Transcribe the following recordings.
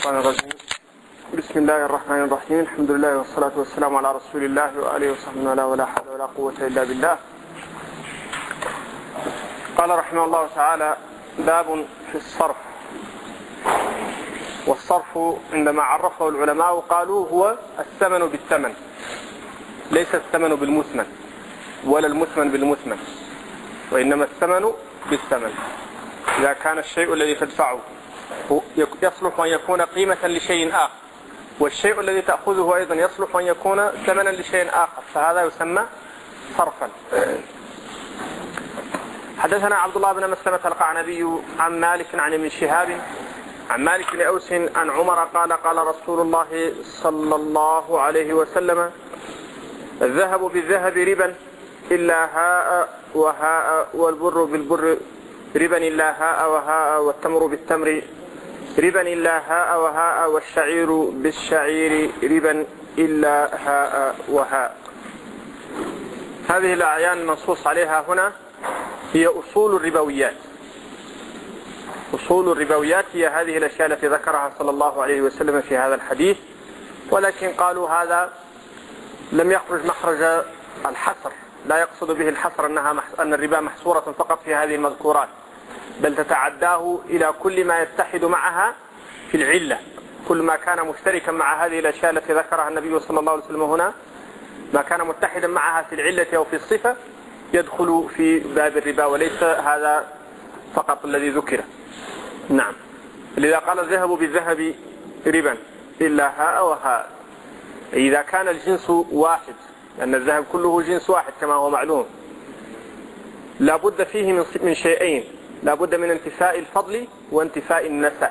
الشيطان الرجيم. بسم الله الرحمن الرحيم. الحمد لله والصلاة والسلام على رسول الله وآله وصحبه ولا حول ولا قوة إلا بالله. قال رحمه الله تعالى: باب في الصرف. والصرف عندما عرفه العلماء قالوا هو الثمن بالثمن، ليس الثمن بالمثمن ولا المثمن بالمثمن، وإنما الثمن بالثمن. إذا كان الشيء الذي تدفعه يصلح أن يكون قيمة لشيء آخر، والشيء الذي تأخذه أيضا يصلح أن يكون ثمنا لشيء آخر، فهذا يسمى صرفا. حدثنا عبد الله بن مسلمة القعنبي عن مالك عن ابن شهاب عن مالك بن أوس عن عمر قال: قال رسول الله صلى الله عليه وسلم: الذهب بالذهب ربا إلا هاء وهاء، والبر بالبر ربا إلا هاء وهاء، والتمر بالتمر ربا إلا هاء وهاء، والشعير بالشعير ربا إلا هاء وهاء. هذه الأعيان المنصوص عليها هنا هي أصول الربويات. أصول الربويات هي هذه الأشياء التي ذكرها صلى الله عليه وسلم في هذا الحديث، ولكن قالوا هذا لم يخرج مخرج الحصر، لا يقصد به الحصر أن الربا محصورة فقط في هذه المذكورات، بل تتعداه إلى كل ما يتحد معها في العلة. كل ما كان مشتركا مع هذه الأشياء التي ذكرها النبي صلى الله عليه وسلم هنا، ما كان متحدا معها في العلة أو في الصفة يدخل في باب الربا، وليس هذا فقط الذي ذكر. نعم، لذا قال: الذهب بالذهب ربا إلا هاء وهاء. إذا كان الجنس واحد، لأن الذهب كله جنس واحد كما هو معلوم، لا بد فيه من شيئين: لا بد من انتفاء الفضل وانتفاء النسأ.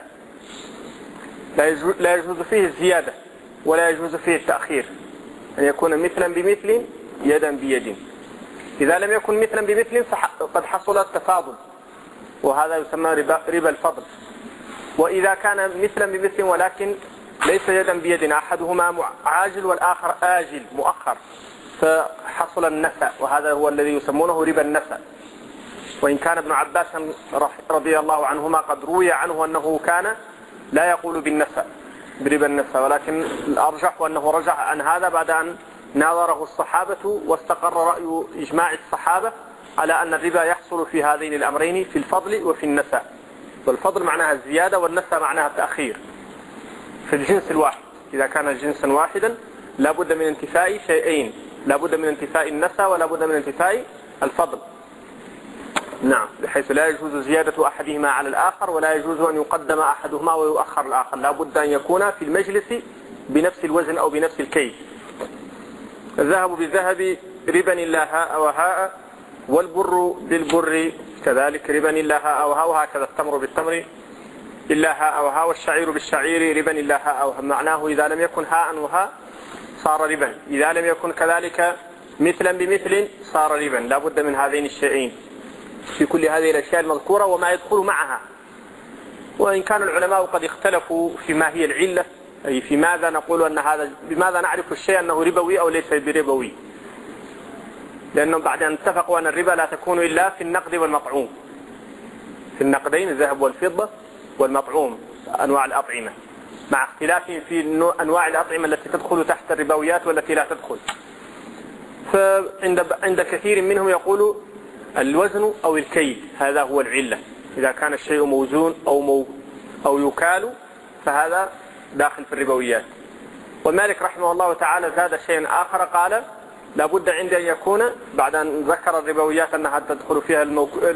لا يجوز فيه الزيادة ولا يجوز فيه التأخير، أن يكون مثلا بمثل يدا بيد. إذا لم يكن مثلا بمثل فقد حصل التفاضل، وهذا يسمى ربا الفضل. وإذا كان مثلا بمثل ولكن ليس يدا بيد، أحدهما عاجل والآخر آجل مؤخر، فحصل النسأ، وهذا هو الذي يسمونه ربا النسأ. وإن كان ابن عباس رضي الله عنهما قد روي عنه أنه كان لا يقول بالنسأ بربا النسأ، ولكن الأرجح أنه رجع عن هذا بعد أن ناظره الصحابة واستقر رأي إجماع الصحابة على أن الربا يحصل في هذين الأمرين، في الفضل وفي النسأ. والفضل معناها الزيادة، والنسأ معناها التأخير في الجنس الواحد. إذا كان جنسا واحدا لا بد من انتفاء شيئين: لا بد من انتفاء النسأ ولا بد من انتفاء الفضل. نعم، بحيث لا يجوز زيادة أحدهما على الآخر، ولا يجوز أن يقدم أحدهما ويؤخر الآخر، لا بد أن يكون في المجلس بنفس الوزن أو بنفس الكيل. الذهب بالذهب ربا إلا هاء وهاء، والبر بالبر كذلك ربا إلا هاء وهاء، وهكذا التمر بالتمر إلا هاء وهاء، والشعير بالشعير ربا إلا هاء وهاء. معناه إذا لم يكن هاء وهاء صار ربا، إذا لم يكن كذلك مثلا بمثل صار ربا. لا بد من هذين الشيئين في كل هذه الأشياء المذكورة وما يدخل معها. وإن كان العلماء قد اختلفوا في ما هي العلة، أي في ماذا نقول أن هذا، بماذا نعرف الشيء أنه ربوي أو ليس بربوي، لأنهم بعد أن اتفقوا أن الربا لا تكون إلا في النقد والمطعوم، في النقدين الذهب والفضة والمطعوم أنواع الأطعمة، مع اختلافهم في أنواع الأطعمة التي تدخل تحت الربويات والتي لا تدخل. فعند كثير منهم يقول الوزن أو الكيل هذا هو العلة. إذا كان الشيء موزون أو يكال فهذا داخل في الربويات. ومالك رحمه الله تعالى زاد شيئا آخر، قال: لا بد عند أن يكون، بعد أن ذكر الربويات أنها تدخل فيها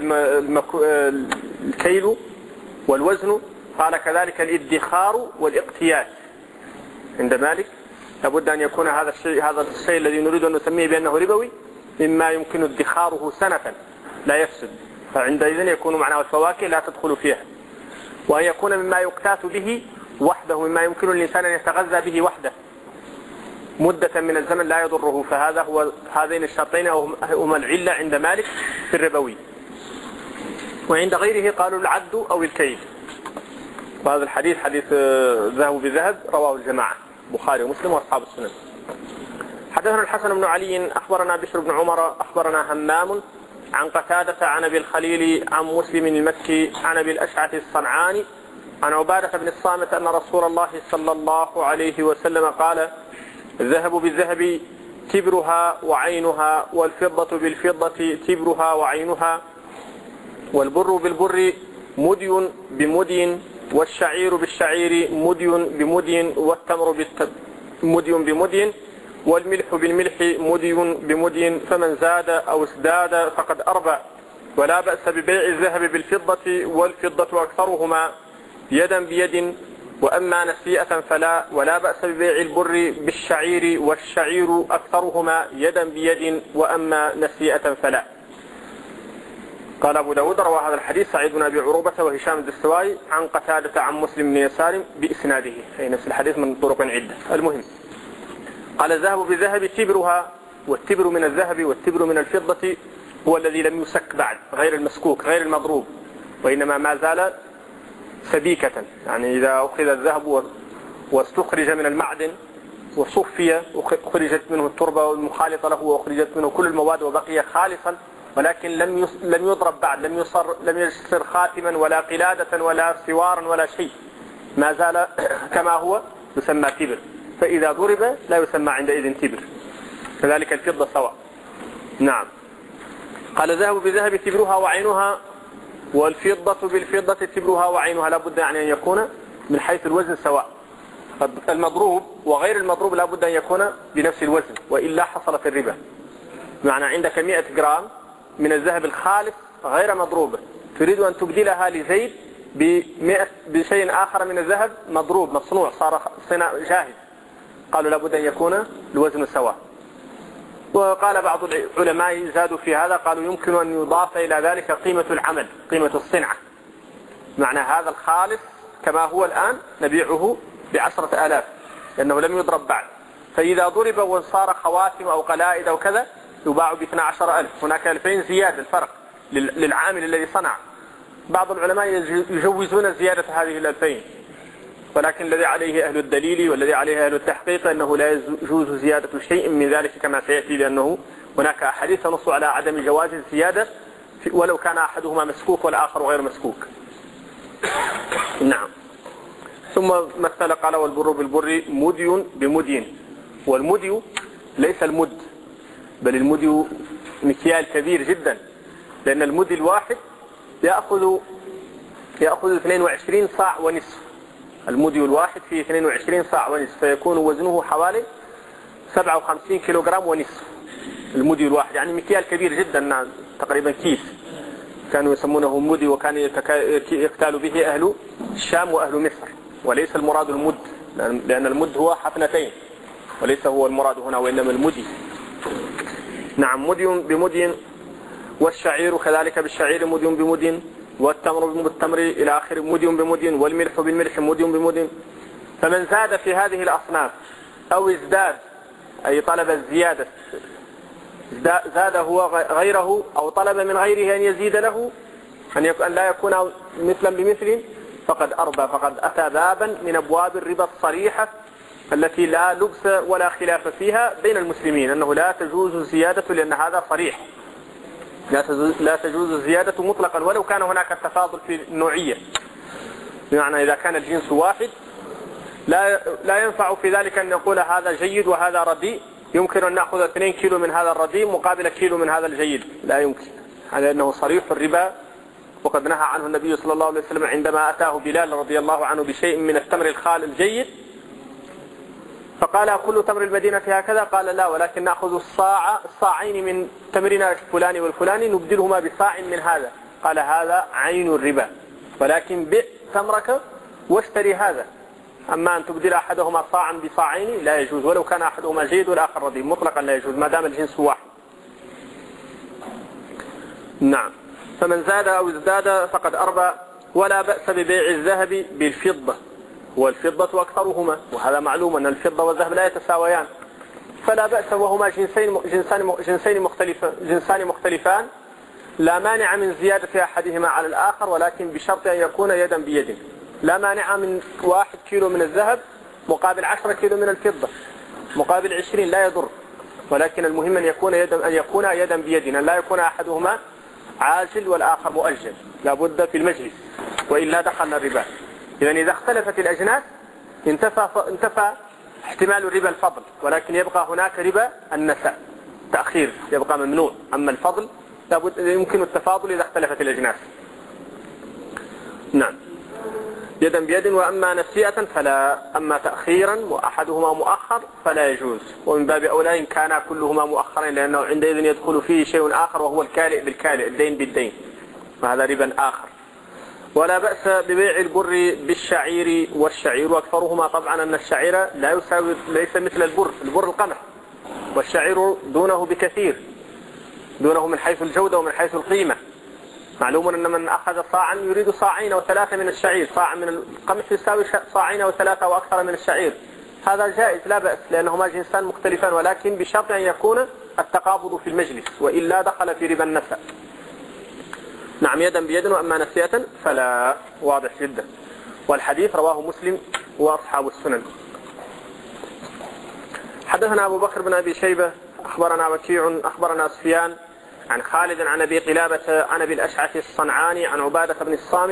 الكيل والوزن، قال كذلك الادخار والاقتيات. عند مالك لا بد أن يكون هذا الشيء الذي نريد أن نسميه بأنه ربوي مما يمكن ادخاره سنة لا يفسد، فعندئذ يكون معناه الفواكه لا تدخل فيها. وأن يكون مما يقتات به وحده، مما يمكن الإنسان أن يتغذى به وحده مدة من الزمن لا يضره، فهذا هو هذين الشرطين هما العلة عند مالك في الربوي. وعند غيره قالوا العد أو الكيل. وهذا الحديث حديث ذهب بذهب رواه الجماعة البخاري ومسلم وأصحاب السنن. حدثنا الحسن بن علي أخبرنا بشر بن عمر أخبرنا همام عن قتادة عن أبي الخليل عن مسلم المكي عن أبي الأشعث الصنعاني عن عبادة بن الصامت أن رسول الله صلى الله عليه وسلم قال: الذهب بالذهب تبرها وعينها، والفضة بالفضة تبرها وعينها، والبر بالبر مدي بمدي، والشعير بالشعير مدي بمدي، والتمر مدي بمدي، والملح بالملح مدي بمدي، فمن زاد أو ازداد فقد أربى. ولا بأس ببيع الذهب بالفضة، والفضة أكثرهما يدا بيد، وأما نسيئة فلا. ولا بأس ببيع البر بالشعير، والشعير أكثرهما يدا بيد، وأما نسيئة فلا. قال أبو داود: روى هذا الحديث سعيد بن أبي عروبة وهشام الدستوائي عن قتادة عن مسلم بن يسار بإسناده، أي نفس الحديث من طرق عدة. المهم قال: الذهب بالذهب تبرها، والتبر من الذهب والتبر من الفضة هو الذي لم يسك بعد، غير المسكوك غير المضروب، وإنما ما زال سبيكة. يعني إذا أخذ الذهب واستخرج من المعدن وصفي وخرجت منه التربة المخالطة له وأخرجت منه كل المواد وبقي خالصا، ولكن لم يضرب بعد، لم يصير خاتما ولا قلادة ولا سوارا ولا شيء، ما زال كما هو، يسمى تبر. فإذا ضرب لا يسمى عندئذ تبر. كذلك الفضة سواء. نعم. قال: الذهب بالذهب تبرها وعينها، والفضة بالفضة تبرها وعينها. لا بد يعني أن يكون من حيث الوزن سواء. المضروب وغير المضروب لا بد أن يكون بنفس الوزن، وإلا حصلت الربا. معنى عندك 100 جرام من الذهب الخالص غير مضروب، تريد أن تبدلها لزيد بشيء آخر من الذهب مضروب مصنوع، صار صناع جاهز. قالوا لابد أن يكون الوزن سواء. وقال بعض العلماء زادوا في هذا، قالوا يمكن أن يضاف إلى ذلك قيمة العمل، قيمة الصنعة. معنى هذا الخالص كما هو الآن نبيعه ب10,000 لأنه لم يضرب بعد، فإذا ضرب وصار خواتم أو قلائد أو كذا يباع ب12,000. هناك 2000 زيادة الفرق للعامل الذي صنع. بعض العلماء يجوزون زيادة هذه 2000، ولكن الذي عليه أهل الدليل والذي عليه أهل التحقيق أنه لا يجوز زيادة شيء من ذلك كما سيأتي، لأنه هناك أحاديث تنص على عدم جواز الزيادة ولو كان أحدهما مسكوك والآخر غير مسكوك. نعم. ثم مثل قال: والبر بالبر مدي بمدي. والمدي ليس المد، بل المدي مكيال كبير جدا، لأن المدي الواحد يأخذ 22 صاع ونصف. المدي الواحد فيه 22 صاع ونصف، فيكون وزنه حوالي 57 كيلوغرام ونصف. المدي الواحد يعني مكيال كبير جدا، تقريبا كيس. كانوا يسمونه مدي، وكان يقتال به أهل الشام وأهل مصر، وليس المراد المد، لأن المد هو حفنتين وليس هو المراد هنا، وإنما المدي. نعم. مدي بمدي. والشعير كذلك بالشعير مدي بمدي، والتمر بالتمر إلى آخر مدي بمدي، والملح بالملح مدي بمدي. فمن زاد في هذه الأصناف أو ازداد، أي طلب الزيادة، زاد هو غيره أو طلب من غيره أن يزيد له، أن لا يكون مثلا بمثل، فقد أربى، فقد أتى بابا من أبواب الربا الصريحة التي لا لبس ولا خلاف فيها بين المسلمين، أنه لا تجوز الزيادة، لأن هذا صريح. لا تجوز الزيادة مطلقا ولو كان هناك التفاضل في النوعية. بمعنى إذا كان الجنس واحد لا ينفع في ذلك أن نقول هذا جيد وهذا رديء، يمكن أن نأخذ 2 كيلو من هذا الرديء مقابل كيلو من هذا الجيد، لا يمكن، على أنه صريح الربا. وقد نهى عنه النبي صلى الله عليه وسلم عندما أتاه بلال رضي الله عنه بشيء من التمر الخال الجيد، فقال: كل تمر المدينة هكذا؟ قال: لا، ولكن نأخذ الصاعين من تمرنا الفلاني والفلاني نبدلهما بصاع من هذا. قال: هذا عين الربا، ولكن بئ تمرك واشتري هذا. أما أن تبدل أحدهما صاعا بصاعين لا يجوز، ولو كان أحدهما جيد والآخر رديء، مطلقا لا يجوز ما دام الجنس واحد. نعم. فمن زاد أو ازداد فقد أربى. ولا بأس ببيع الذهب بالفضة، والفضة أكثرهما، وهذا معلوم أن الفضة والذهب لا يتساويان، فلا بأس، وهما جنسان مختلفان، لا مانع من زيادة أحدهما على الآخر، ولكن بشرط أن يكون يدا بيد. لا مانع من 1 كيلو من الذهب مقابل 10 كيلو من الفضة، مقابل 20 لا يضر، ولكن المهم أن يكون يدا بيد، أن لا يكون أحدهما عاجل والآخر مؤجل، لا بد في المجلس، وإلا دخلنا الربا. إذا إذا اختلفت الأجناس انتفى احتمال ربا الفضل، ولكن يبقى هناك ربا النساء، تأخير يبقى ممنوع. أما الفضل يمكن التفاضل إذا اختلفت الأجناس. نعم، يدا بيد. وأما نسيئة فلا، أما تأخيرا وأحدهما مؤخر فلا يجوز، ومن باب أولى إن كانا كلهما مؤخرين، لأنه عندئذ يدخل فيه شيء آخر وهو الكالئ بالكالئ، الدين بالدين، وهذا ربا آخر. ولا بأس ببيع البر بالشعير والشعير، وأكثرهما طبعا أن الشعير لا يساوي، ليس مثل البر القمح، والشعير دونه بكثير، دونه من حيث الجودة ومن حيث القيمة. معلوم أن من أخذ صاعا يريد صاعين أو ثلاثة من الشعير، صاع من القمح يساوي صاعين أو ثلاثة وأكثر من الشعير، هذا جائز لا بأس، لأنهما جنسان مختلفان، ولكن بشرط أن يكون التقابض في المجلس، وإلا دخل في ربا النساء. نعم، يدا بيد. وأما نسيئة فلا، واضح جدا. والحديث رواه مسلم وأصحاب السنن. حدثنا أبو بكر بن أبي شيبة أخبرنا وكيع أخبرنا سفيان عن خالد عن أبي قلابة عن أبي الأشعث الصنعاني عن عبادة بن الصامت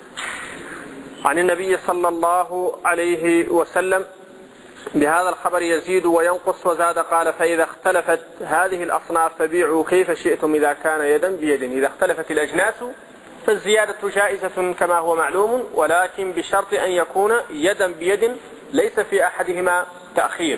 عن النبي صلى الله عليه وسلم بهذا الخبر يزيد وينقص، وزاد قال: فإذا اختلفت هذه الأصناف فبيعوا كيف شئتم إذا كان يدا بيد. إذا اختلفت الأجناس فالزيادة جائزة كما هو معلوم، ولكن بشرط أن يكون يدا بيد ليس في أحدهما تأخير.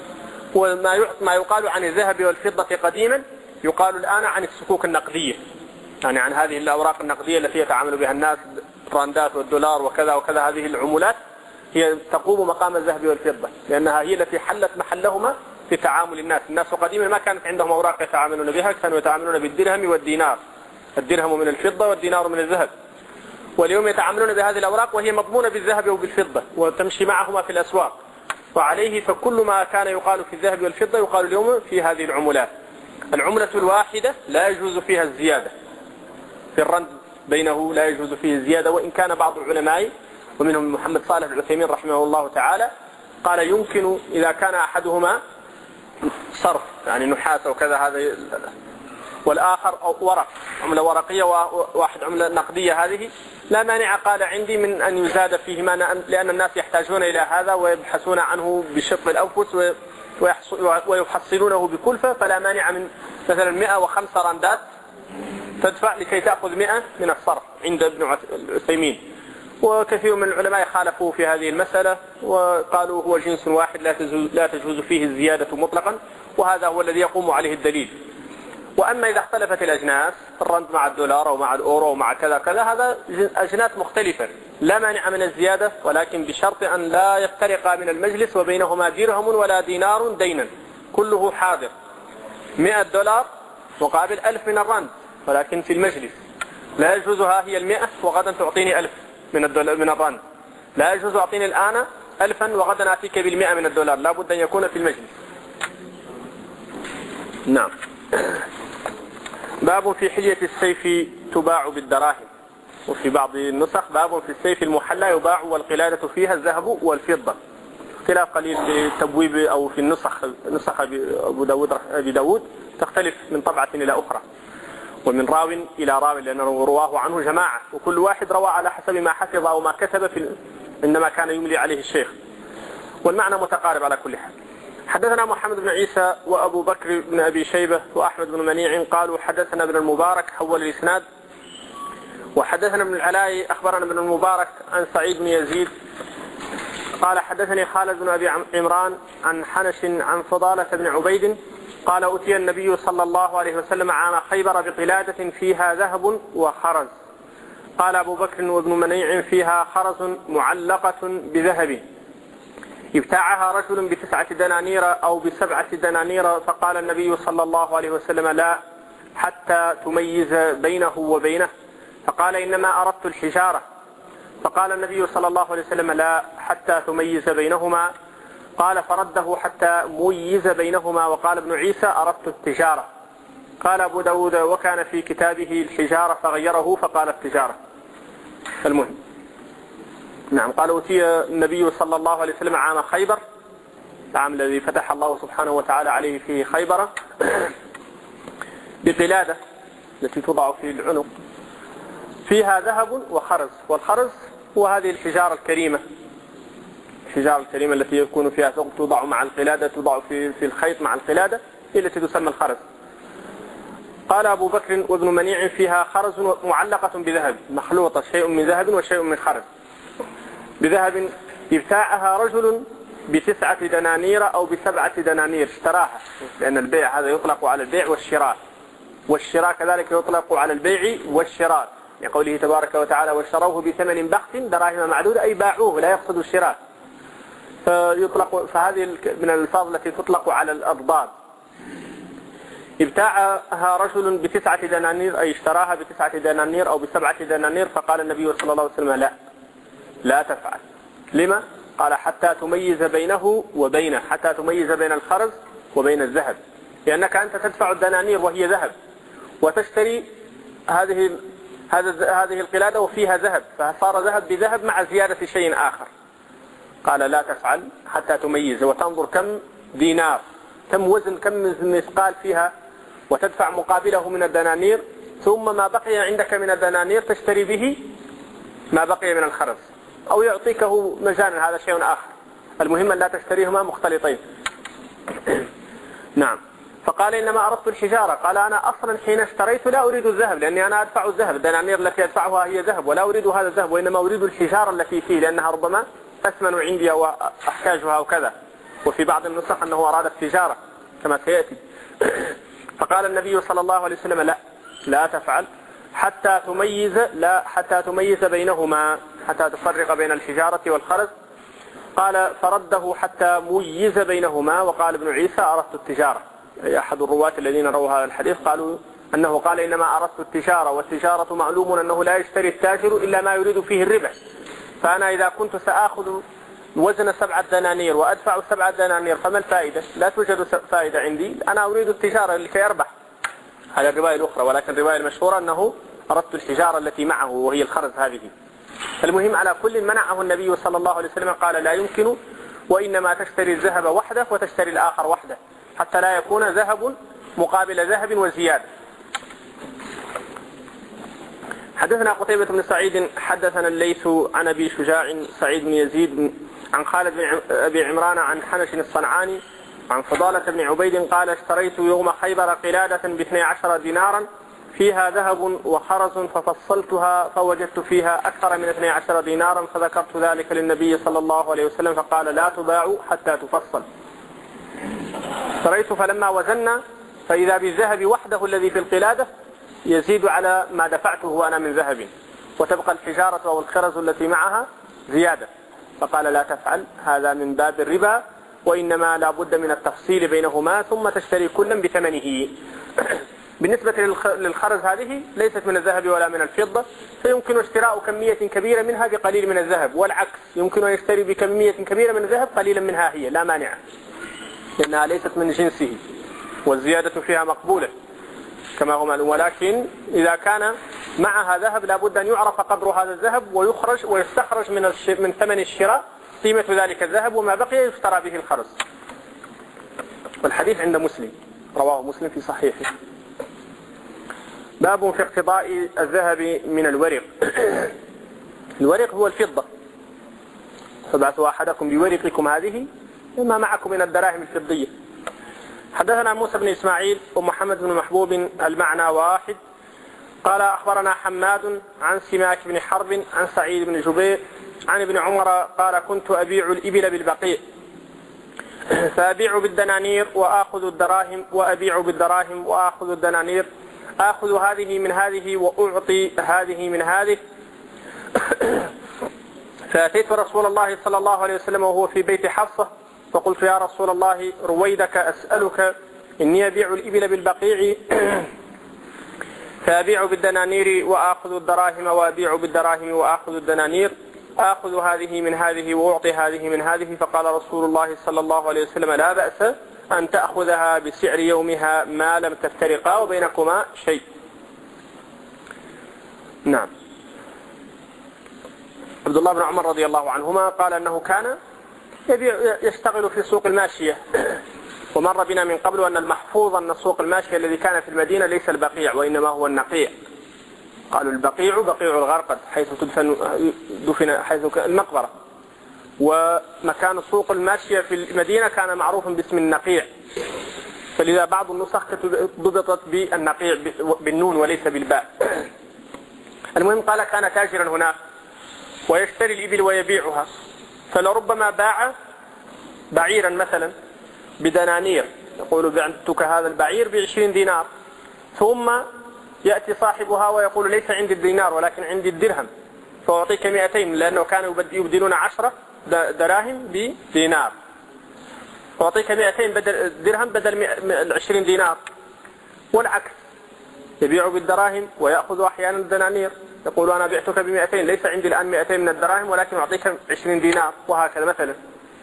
وما يقال عن الذهب والفضة قديما يقال الآن عن الصكوك النقدية، يعني عن هذه الأوراق النقدية التي يتعامل بها الناس، الراندات والدولار وكذا وكذا، هذه العملات هي تقوم مقام الذهب والفضة، لأنها هي التي حلت محلهما في تعامل الناس. الناس قديما ما كانت عندهم أوراق يتعاملون بها، كانوا يتعاملون بالدرهم والدينار، الدرهم من الفضة والدينار من الذهب. واليوم يتعاملون بهذه الأوراق وهي مضمونة بالذهب وبالفضة وتمشي معهما في الأسواق، وعليه فكل ما كان يقال في الذهب والفضة يقال اليوم في هذه العملات. العملة الواحدة لا يجوز فيها الزيادة، في الرند بينه لا يجوز فيه الزيادة، وإن كان بعض العلماء ومنهم محمد صالح العثيمين رحمه الله تعالى قال يمكن إذا كان أحدهما صرف، يعني نحاس أو كذا، هذا والآخر أو ورق، عملة ورقية وواحد عملة نقدية، هذه لا مانع قال عندي من أن يزاد فيهما، لأن الناس يحتاجون إلى هذا ويبحثون عنه بشق الأنفس ويحصلونه بكلفة، فلا مانع من مثلا 105 راندات تدفع لكي تأخذ 100 من الصرف عند ابن عثيمين. وكثير من العلماء خالفوا في هذه المسألة وقالوا هو جنس واحد لا تجوز فيه الزيادة مطلقا، وهذا هو الذي يقوم عليه الدليل. وأما إذا اختلفت الأجناس، الرند مع الدولار أو مع الأورو ومع كذا كذا، هذا أجناس مختلفة لا مانع من الزيادة، ولكن بشرط أن لا يفترقا من المجلس وبينهما درهم ولا دينار دينا، كله حاضر. 100 دولار مقابل 1000 من الرند، ولكن في المجلس لا يجوز ها هي 100 وغدا تعطيني 1000 من الرند، لا يجوز أعطيني الآن 1000 وغدا أتيك بال100 من الدولار، لا بد أن يكون في المجلس. نعم. باب في حلية السيف تباع بالدراهم، وفي بعض النسخ باب في السيف المحلى يباع والقلادة فيها الذهب والفضة. اختلاف قليل في التبويب أو في نسخ أبي داود تختلف من طبعة إلى أخرى ومن راو إلى راو، لأنه رواه عنه جماعة، وكل واحد روى على حسب ما حفظ أو ما كتب إنما كان يملي عليه الشيخ، والمعنى متقارب على كل حال. حدثنا محمد بن عيسى وأبو بكر بن أبي شيبة وأحمد بن منيع قالوا حدثنا ابن المبارك حول الإسناد، وحدثنا ابن العلاء أخبرنا ابن المبارك عن سعيد بن يزيد قال حدثني خالد بن أبي عمران عن حنش عن فضالة بن عبيد قال أتي النبي صلى الله عليه وسلم عام خيبر بقلادة فيها ذهب وخرز. قال أبو بكر وابن منيع فيها خرز معلقة بذهب، ابتاعها رجل ب9 دنانير أو ب7 دنانير، فقال النبي صلى الله عليه وسلم لا حتى تميز بينه وبينه، فقال إنما أردت الحجارة، فقال النبي صلى الله عليه وسلم لا حتى تميز بينهما، قال فرده حتى ميز بينهما، وقال ابن عيسى أردت التجارة. قال أبو داود وكان في كتابه الحجارة فغيره فقال التجارة. المهم، نعم، قال أتي النبي صلى الله عليه وسلم عام خيبر، العام الذي فتح الله سبحانه وتعالى عليه في خيبر، بقلادة التي توضع في العنق فيها ذهب وخرز، والخرز وهذه الحجارة الكريمة، الحجارة الكريمة التي يكون فيها ثقب توضع مع القلادة، توضع في الخيط مع القلادة، هي التي تسمى الخرز. قال أبو بكر وابن منيع فيها خرز معلقة بذهب، مخلوطة، شيء من ذهب وشيء من خرز بذهب، ابتاعها رجل ب9 دنانير أو ب7 دنانير، اشتراها، لأن البيع هذا يطلق على البيع والشراء، والشراء كذلك يطلق على البيع والشراء، لقوله تبارك وتعالى واشتروه بثمن بخس دراهم معدودة، أي باعوه لا يقصد الشراء. فهذه من الألفاظ التي تطلق على الأضداد. ابتاعها رجل ب9 دنانير، أي اشتراها ب9 دنانير أو ب7 دنانير، فقال النبي صلى الله عليه وسلم لا تفعل. لما؟ قال حتى تميز بينه وبينه، حتى تميز بين الخرز وبين الذهب، لأنك أنت تدفع الدنانير وهي ذهب، وتشتري هذه القلادة وفيها ذهب، فصار ذهب بذهب مع زيادة شيء آخر. قال لا تفعل حتى تميز، وتنظر كم دينار، كم وزن، كم مثقال فيها، وتدفع مقابله من الدنانير، ثم ما بقي عندك من الدنانير تشتري به ما بقي من الخرز، أو يعطيكه مجانا، هذا شيء آخر، المهم أن لا تشتريهما مختلطين. نعم. فقال إنما أردت الحجارة. قال أنا أصلا حين اشتريت لا أريد الذهب، لأني أنا أدفع الذهب، الدنانير التي أدفعها هي ذهب، ولا أريد هذا الذهب، وإنما أريد الحجارة التي فيه، لأنها ربما أثمن عندي وأحتاجها وكذا. وفي بعض النسخ أنه أراد التجارة كما سيأتي. فقال النبي صلى الله عليه وسلم لا تفعل حتى تميز بينهما، حتى تفرق بين الحجارة والخرز. قال فرده حتى ميز بينهما. وقال ابن عيسى أردت التجارة، أحد الرواة الذين رووا هذا الحديث قالوا أنه قال إنما أردت التجارة، والتجارة معلوم أنه لا يشتري التاجر إلا ما يريد فيه الربح، فأنا إذا كنت سآخذ وزن 7 دنانير وأدفع 7 دنانير فما الفائدة؟ لا توجد فائدة عندي، أنا أريد التجارة لكي أربح. هذه الرواية الأخرى، ولكن الرواية المشهورة أنه أردت الحجارة التي معه وهي الخرز هذه. المهم على كل منعه النبي صلى الله عليه وسلم، قال لا يمكن، وإنما تشتري الذهب وحده وتشتري الآخر وحده، حتى لا يكون ذهب مقابل ذهب وزيادة. حدثنا قتيبة بن سعيد حدثنا الليث عن أبي شجاع سعيد بن يزيد عن خالد بن أبي عمران عن حنش الصنعاني عن فضالة بن عبيد قال اشتريت يوم خيبر قلادة ب12 دينارا فيها ذهب وخرز، ففصلتها فوجدت فيها أكثر من 12 دينارا، فذكرت ذلك للنبي صلى الله عليه وسلم فقال لا تباع حتى تفصل. اشتريت فلما وزنا فإذا بالذهب وحده الذي في القلادة يزيد على ما دفعته وأنا من ذهب، وتبقى الحجارة أو الخرز التي معها زيادة. فقال لا تفعل، هذا من باب الربا، وإنما لا بد من التفصيل بينهما ثم تشتري كلا بثمنه. بالنسبة للخرز هذه ليست من الذهب ولا من الفضة، فيمكن اشتراء كمية كبيرة منها بقليل من الذهب، والعكس يمكن أن يشتري بكمية كبيرة من الذهب قليلا منها هي، لا مانع، لأنها ليست من جنسه والزيادة فيها مقبولة كما هو معلوم. ولكن إذا كان معها ذهب لا بد أن يعرف قدر هذا الذهب ويخرج ويستخرج من ثمن الشراء قيمة ذلك الذهب، وما بقي يشترى به الخرز. والحديث عند مسلم، رواه مسلم في صحيحه. باب في اقتضاء الذهب من الورق. الورق هو الفضة، فبعثوا أحدكم بورقكم هذه ما معكم من الدراهم الفضية. حدثنا موسى بن إسماعيل ومحمد بن محبوب المعنى واحد. قال أخبرنا حماد عن سماك بن حرب عن سعيد بن جبير عن ابن عمر قال كنت أبيع الإبل بالبقيع فأبيع بالدنانير وآخذ الدراهم، وأبيع بالدراهم وآخذ الدنانير، آخذ هذه من هذه وأعطي هذه من هذه. فأتيت رسول الله صلى الله عليه وسلم وهو في بيت حفصة فقلت يا رسول الله رويدك أسألك إني أبيع الإبل بالبقيع فأبيع بالدنانير وآخذ الدراهم، وأبيع بالدراهم وآخذ الدنانير، آخذ هذه من هذه وأعطي هذه من هذه. فقال رسول الله صلى الله عليه وسلم لا بأس أن تأخذها بسعر يومها ما لم تفترقا وبينكما شيء. نعم. عبد الله بن عمر رضي الله عنهما قال أنه كان يشتغل في سوق الماشية، ومر بنا من قبل أن المحفوظ أن سوق الماشية الذي كان في المدينة ليس البقيع وإنما هو النقيع، قالوا البقيع بقيع الغرقد حيث دفن حيث المقبرة. ومكان السوق الماشية في المدينة كان معروفا باسم النقيع، فلذا بعض النسخ ضبطت بالنقيع بالنون وليس بالباء. المهم قال كان تاجرا هناك ويشتري الإبل ويبيعها، فلربما باع بعيرا مثلا بدنانير، يقول بعتك هذا البعير ب20 دينار، ثم يأتي صاحبها ويقول ليس عندي الدينار ولكن عندي الدرهم فأعطيك 200، لأنه كانوا يبدلون 10 دراهم بدينار، أعطيك 200 بدل درهم بدل 20 دينار. والعكس، يبيع بالدراهم ويأخذ أحيانا الدنانير، يقول أنا بعتك ب200 ليس عندي الآن 200 من الدراهم ولكن أعطيك 20 دينار، وهكذا مثلا.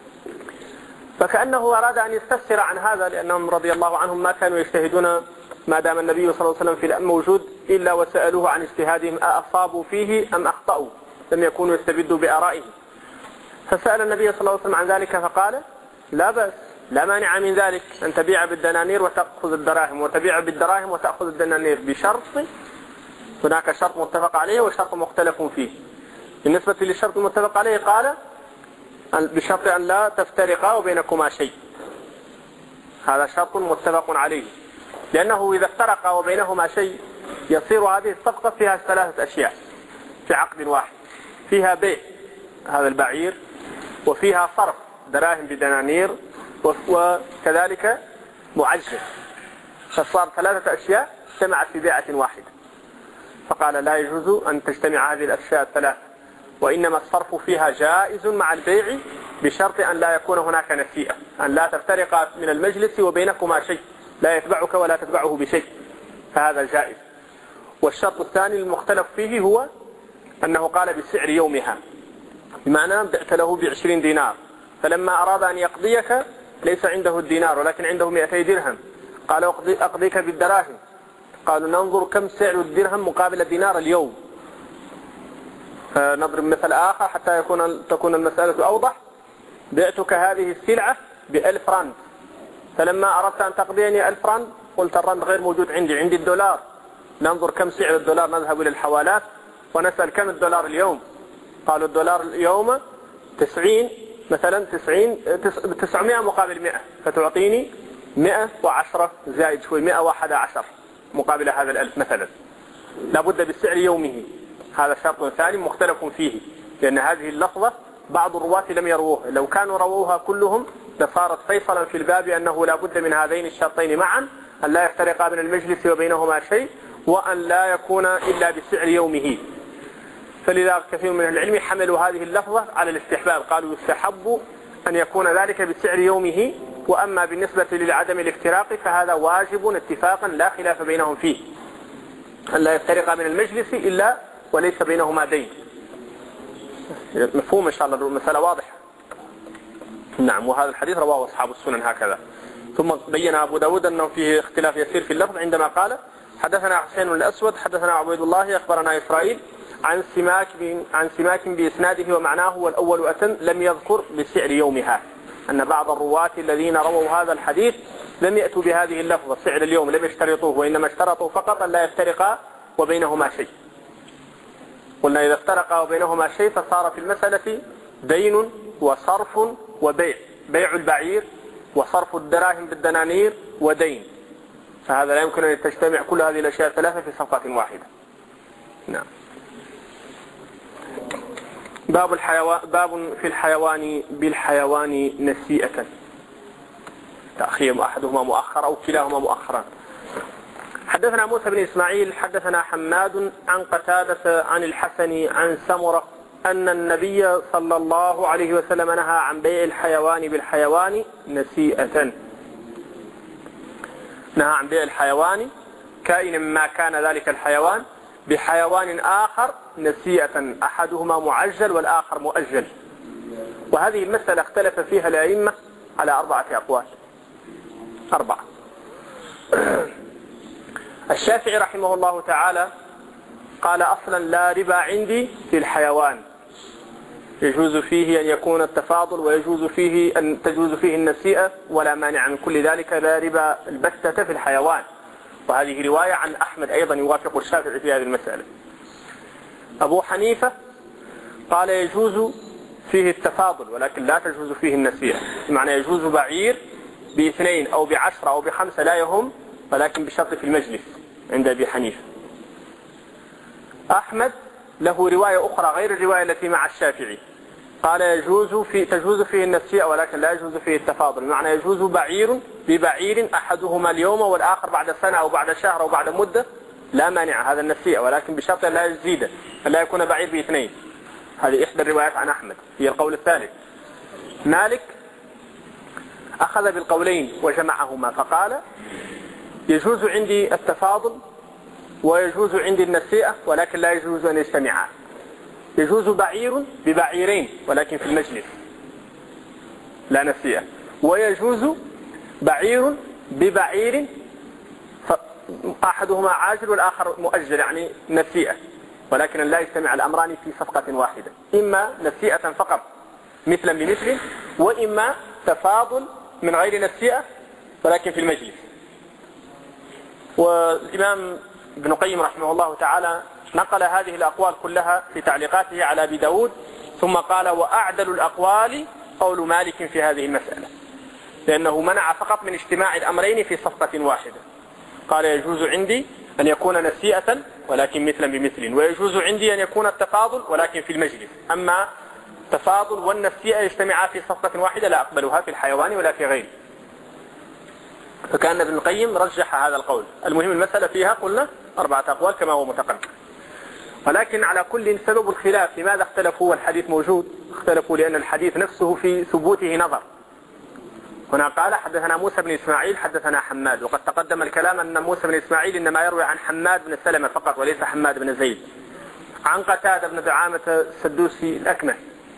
فكأنه أراد أن يستفسر عن هذا، لأنهم رضي الله عنهم ما كانوا يجتهدون ما دام النبي صلى الله عليه وسلم في الأمن موجود إلا وسألوه عن اجتهادهم أصابوا فيه أم أخطأوا، لم يكونوا يستبدوا بآرائهم. فسأل النبي صلى الله عليه وسلم عن ذلك فقال لا بأس، لا مانع من ذلك أن تبيع بالدنانير وتأخذ الدراهم، وتبيع بالدراهم وتأخذ الدنانير، بشرط هناك شرط متفق عليه وشرط مختلف فيه. بالنسبة للشرط المتفق عليه قال بشرط أن لا تفترقا وبينكما شيء، هذا شرط متفق عليه، لأنه إذا افترقا وبينهما شيء يصير هذه الصفقة فيها 3 أشياء في عقد واحد، فيها بيع هذا البعير، وفيها صرف دراهم بدنانير، وكذلك معجل، فصار 3 أشياء اجتمعت في بيعة واحدة. فقال لا يجوز أن تجتمع هذه الأشياء 3، وإنما الصرف فيها جائز مع البيع بشرط أن لا يكون هناك نسيئة، أن لا تفترق من المجلس وبينكما شيء، لا يتبعك ولا تتبعه بشيء، فهذا جائز. والشرط الثاني المختلف فيه هو أنه قال بسعر يومها، بمعنى بعت له ب20 دينار، فلما أراد أن يقضيك ليس عنده الدينار ولكن عنده 200 درهم، قال أقضيك بالدراهم، قالوا ننظر كم سعر الدرهم مقابل الدينار اليوم، فنضرب مثل آخر حتى تكون المسألة أوضح. بعتك هذه السلعة ب1000 فرنك، فلما أردت أن تقضيني 1000 فرنك قلت الرند غير موجود عندي الدولار، ننظر كم سعر الدولار، نذهب إلى الحوالات ونسأل كم الدولار اليوم، قالوا الدولار اليوم 90 مثلا، 900 مقابل 100، فتعطيني 110 زائد شوي 111 مقابل هذا 1000 مثلا، لابد بالسعر يومه. هذا شرط ثاني مختلف فيه، لأن هذه اللفظة بعض الرواة لم يرووه، لو كانوا رووها كلهم لصارت فيصلا في الباب أنه لابد من هذين الشرطين معا، أن لا يفترقا من المجلس وبينهما شيء، وأن لا يكون إلا بسعر يومه. فلذا كثير من العلم حملوا هذه اللفظة على الاستحباب، قالوا يستحب أن يكون ذلك بسعر يومه، وأما بالنسبة لعدم الافتراق فهذا واجب اتفاقا لا خلاف بينهم فيه، أن لا يفترقا من المجلس إلا وليس بينهما دين. مفهوم إن شاء الله المسألة واضحة. نعم. وهذا الحديث رواه أصحاب السنن هكذا. ثم بين أبو داود أنه فيه اختلاف يسير في اللفظ عندما قال حدثنا حسين الأسود حدثنا عبيد الله أخبرنا إسرائيل عن سماك بإسناده ومعناه، والأول أتم لم يذكر بسعر يومها، أن بعض الرواة الذين رووا هذا الحديث لم يأتوا بهذه اللفظة سعر اليوم، لم يشترطوه، وإنما اشترطوا فقط أن لا يفترقا وبينهما شيء. قلنا إذا افترقا وبينهما شيء فصار في المسألة دين وصرف وبيع، بيع البعير وصرف الدراهم بالدنانير ودين، فهذا لا يمكن أن تجتمع كل هذه الأشياء 3 في صفقة واحدة. نعم. باب في الحيوان بالحيوان نسيئة، تأخير أحدهما مؤخر أو كلاهما مؤخرا. حدثنا موسى بن إسماعيل حدثنا حماد عن قتادة عن الحسن عن سمرة أن النبي صلى الله عليه وسلم نهى عن بيع الحيوان بالحيوان نسيئة، نهى عن بيع الحيوان كائن ما كان ذلك الحيوان بحيوان آخر نسيئة، أحدهما معجل والآخر مؤجل. وهذه المسألة اختلف فيها الأئمة على 4 أقوال. 4. الشافعي رحمه الله تعالى قال أصلا لا ربا عندي في الحيوان، يجوز فيه أن يكون التفاضل ويجوز فيه أن تجوز فيه النسيئة، ولا مانع من كل ذلك، لا ربا البتة في الحيوان. وهذه رواية عن أحمد أيضا يوافق الشافعي في هذه المسألة. أبو حنيفة قال يجوز فيه التفاضل ولكن لا تجوز فيه النسيئة، بمعنى يجوز بعير ب2 أو ب10 أو ب5 لا يهم، ولكن بشرط في المجلس عند أبي حنيفة. أحمد له رواية أخرى غير الرواية التي مع الشافعي، قال تجوز فيه النسيئة ولكن لا يجوز فيه التفاضل، بمعنى يجوز بعير ببعير أحدهما اليوم والآخر بعد سنة أو بعد شهر أو بعد مدة، لا مانع هذا النسيئة، ولكن بشرط لا يزيد، فلا يكون بعير ب2. هذه إحدى الروايات عن أحمد، هي القول الثالث. مالك أخذ بالقولين وجمعهما فقال يجوز عندي التفاضل ويجوز عندي النسيئة ولكن لا يجوز أن يجتمعا. يجوز بعير ببعيرين ولكن في المجلس لا نسيئة، ويجوز بعير ببعير أحدهما عاجل والآخر مؤجل يعني نسيئة، ولكن لا يجتمع الأمران في صفقة واحدة، إما نسيئة فقط مثلا بمثل، وإما تفاضل من غير نسيئة ولكن في المجلس. والإمام ابن القيم رحمه الله تعالى نقل هذه الأقوال كلها في تعليقاته على أبي داود، ثم قال وأعدل الأقوال قول مالك في هذه المسألة، لأنه منع فقط من اجتماع الأمرين في صفقة واحدة. قال يجوز عندي أن يكون نسيئة ولكن مثلا بمثل، ويجوز عندي أن يكون التفاضل ولكن في المجلس، أما التفاضل والنسيئة يجتمعا في صفقة واحدة لا أقبلها في الحيوان ولا في غيره. فكان ابن القيم رجح هذا القول. المهم المسألة فيها قلنا 4 أقوال كما هو متقدم، ولكن على كل سبب الخلاف لماذا اختلفوا والحديث موجود. اختلفوا لأن الحديث نفسه في ثبوته نظر. هنا قال حدثنا موسى بن إسماعيل حدثنا حماد، وقد تقدم الكلام أن موسى بن إسماعيل إنما يروي عن حماد بن سلمة فقط وليس حماد بن زيد، عن قتادة بن دعامة السدوسي الأكمه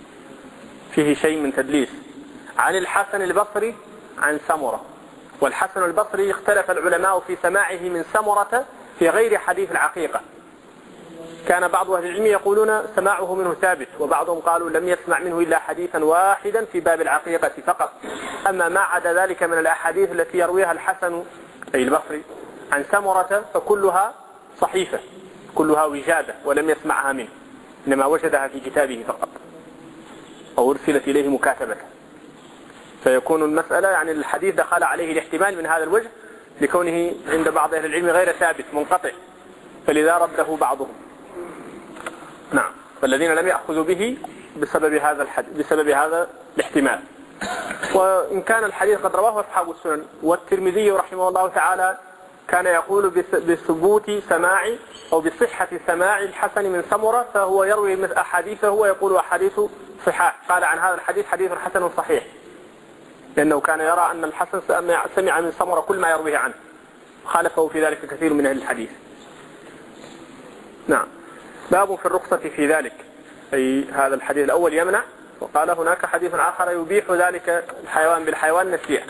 فيه شيء من تدليس، عن الحسن البصري عن سمرة. والحسن البصري اختلف العلماء في سماعه من سمرة في غير حديث العقيقة، كان بعض أهل العلم يقولون سماعه منه ثابت، وبعضهم قالوا لم يسمع منه إلا حديثا واحدا في باب العقيقة فقط، أما ما عدا ذلك من الأحاديث التي يرويها الحسن أي البصري عن سمرة فكلها صحيفة، كلها وجادة ولم يسمعها منه، إنما وجدها في كتابه فقط أو أرسلت إليه مكاتبة. فيكون المسألة يعني الحديث دخل عليه الاحتمال من هذا الوجه لكونه عند بعض أهل العلم غير ثابت منقطع، فلذا رده بعضهم. نعم، فالذين لم يأخذوا به بسبب هذا الاحتمال. وإن كان الحديث قد رواه أصحاب السنن، والترمذي رحمه الله تعالى كان يقول بثبوت سماع أو بصحة سماع الحسن من سمرة، فهو يروي أحاديثه ويقول أحاديث صحاح. قال عن هذا الحديث حديث حسن صحيح، لأنه كان يرى أن الحسن سمع من سمرة كل ما يرويه عنه، خالفه في ذلك كثير من أهل الحديث. نعم. باب في الرخصة في ذلك، أي هذا الحديث الأول يمنع، وقال هناك حديث آخر يبيح ذلك الحيوان بالحيوان نسيئة.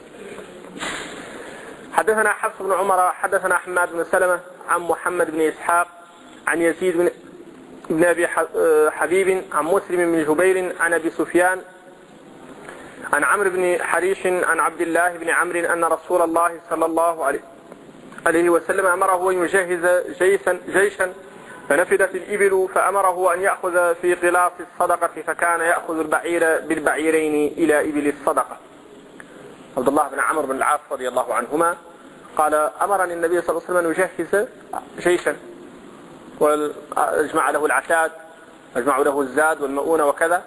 حدثنا حفص بن عمر حدثنا حماد بن سلمة عن محمد بن إسحاق عن يزيد بن أبي حبيب عن مسلم بن جبير عن أبي سفيان عن عمرو بن حريش عن عبد الله بن عمرو أن رسول الله صلى الله عليه وسلم أمره أن يجهز جيشا فنفدت الإبل، فأمره أن يأخذ في قلاص الصدقة، فكان يأخذ البعير بالبعيرين إلى إبل الصدقة. عبد الله بن عمرو بن العاص رضي الله عنهما قال أمرني النبي صلى الله عليه وسلم أن يجهز جيشا، وأجمع له العتاد، أجمع له الزاد والمؤونة وكذا،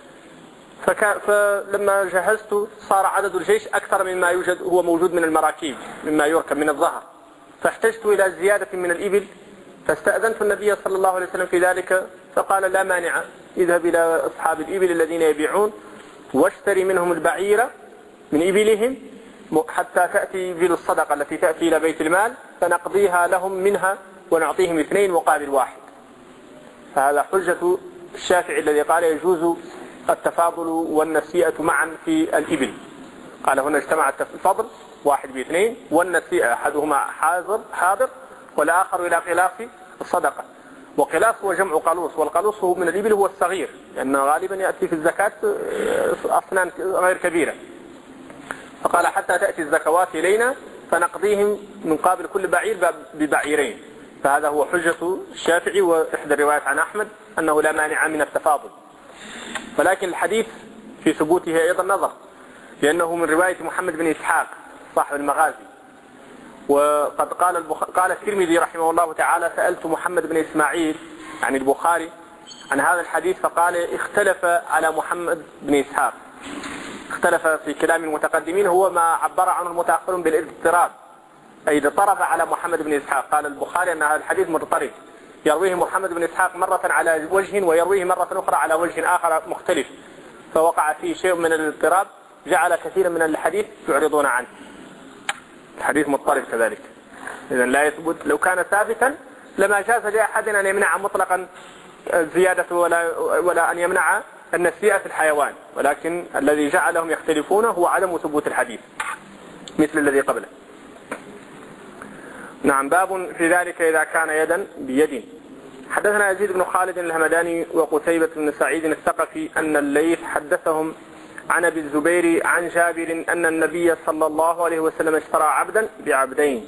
فلما جهزت صار عدد الجيش أكثر مما يوجد هو موجود من المراكيب مما يركب من الظهر، فاحتجت إلى زيادة من الإبل، فاستأذنت النبي صلى الله عليه وسلم في ذلك، فقال لا مانع، اذهب إلى أصحاب الإبل الذين يبيعون واشتري منهم البعير من إبلهم حتى تأتي إبل الصدقة التي تأتي إلى بيت المال، فنقضيها لهم منها ونعطيهم 2 مقابل 1. فهذا حجة الشافعي الذي قال يجوز التفاضل والنسيئة معا في الإبل. قال هنا اجتمع الفضل 1 ب2 والنسيئة أحدهما حاضر والآخر إلى قلاص الصدقة. وقلاص هو جمع قلوص، والقلوص هو من الإبل هو الصغير، لأنه غالبا يأتي في الزكاة أصنان غير كبيرة. فقال حتى تأتي الزكوات إلينا فنقضيهم من قابل كل بعير ببعيرين، فهذا هو حجة الشافعي، وإحدى الروايات عن أحمد أنه لا مانع من التفاضل. ولكن الحديث في ثبوته أيضا نظر، لأنه من رواية محمد بن إسحاق صاحب المغازي. وقد قال الترمذي رحمه الله تعالى: سألت محمد بن إسماعيل يعني البخاري عن هذا الحديث فقال: اختلف على محمد بن إسحاق. اختلف في كلام المتقدمين هو ما عبر عنه المتأخرون بالاضطراب، أي اضطرب على محمد بن إسحاق. قال البخاري أن هذا الحديث مضطرب، يرويه محمد بن إسحاق مرة على وجه ويرويه مرة أخرى على وجه آخر مختلف، فوقع فيه شيء من الاضطراب جعل كثيرا من الحديث يعرضون عنه. الحديث مضطرب كذلك، إذن لا يثبت. لو كان ثابتا لما جاز لأحد أن يمنع مطلقا الزيادة ولا أن يمنع النسيئة في الحيوان، ولكن الذي جعلهم يختلفون هو عدم ثبوت الحديث مثل الذي قبله. نعم. باب في ذلك إذا كان يدا بيد. حدثنا يزيد بن خالد الهمداني وقتيبة بن سعيد الثقفي أن الليث حدثهم عن أبي الزبير عن جابر أن النبي صلى الله عليه وسلم اشترى عبدا بعبدين.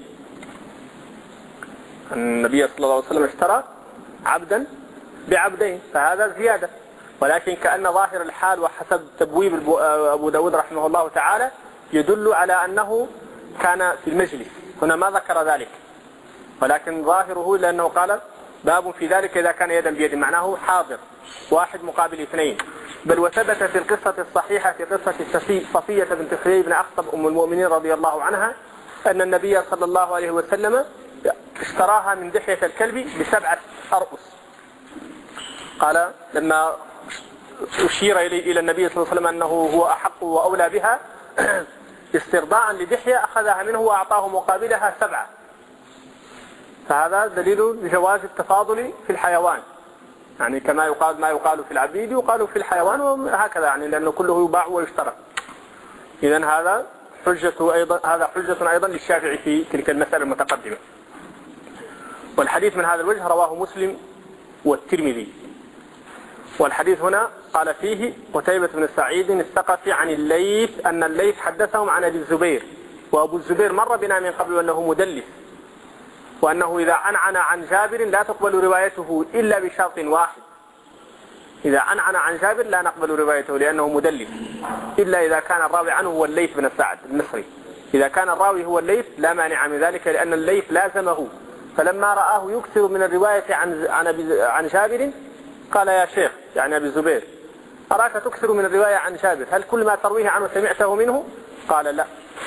النبي صلى الله عليه وسلم اشترى عبدا بعبدين، فهذا زيادة، ولكن كأن ظاهر الحال وحسب تبويب أبو داود رحمه الله تعالى يدل على أنه كان في المجلس. هنا ما ذكر ذلك، ولكن ظاهره لأنه قال: باب في ذلك إذا كان يدا بيد، معناه حاضر، واحد مقابل اثنين. بل وثبت في القصة الصحيحة في قصة صفية بنت حيي بن أخطب أم المؤمنين رضي الله عنها أن النبي صلى الله عليه وسلم اشتراها من دحية الكلب ب7 أرؤس. قال لما أشير إلى النبي صلى الله عليه وسلم أنه هو أحق وأولى بها استرضاء لدحية أخذها منه وأعطاه مقابلها 7. فهذا دليل بجواز التفاضل في الحيوان، يعني كما يقال ما يقال في العبيد يقال في الحيوان وهكذا، يعني لأنه كله يباع ويشترى. إذن هذا حجة أيضا للشافعي في تلك المسألة المتقدمة. والحديث من هذا الوجه رواه مسلم والترمذي. والحديث هنا قال فيه قتيبة بن سعيد الثقفي عن الليث أن الليث حدثهم عن أبي الزبير، وأبو الزبير مر بنا من قبل أنه مدلس، وأنه إذا عنعن عن جابر لا تقبل روايته إلا بشرط واحد. إذا عنعن عن جابر لا نقبل روايته لأنه مدلس، إلا إذا كان الراوي عنه هو الليث بن سعد المصري. إذا كان الراوي هو الليث لا مانع من ذلك، لأن الليث لازمه، فلما رآه يكثر من الرواية عن جابر قال: يا شيخ يعني أبي الزبير، أراك تكثر من الرواية عن جابر، هل كل ما ترويه عنه سمعته منه؟ قال: لا،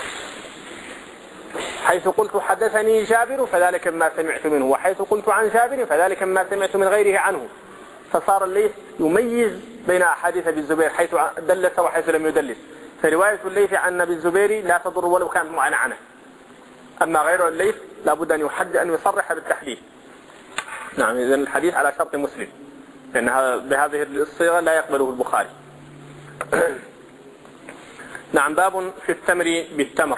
حيث قلت حدثني جابر فذلك ما سمعت منه، وحيث قلت عن جابر فذلك ما سمعت من غيره عنه. فصار الليث يميز بين أحاديث أبي الزبير حيث دلس وحيث لم يدلس. فرواية الليث عن أبي الزبير لا تضر ولو كانت معنعنة، أما غير الليث لابد أن يصرح بالتحديث. نعم. إذن الحديث على شرط مسلم، لأن بهذه الصيغة لا يقبله البخاري. نعم. باب في التمر بالتمر.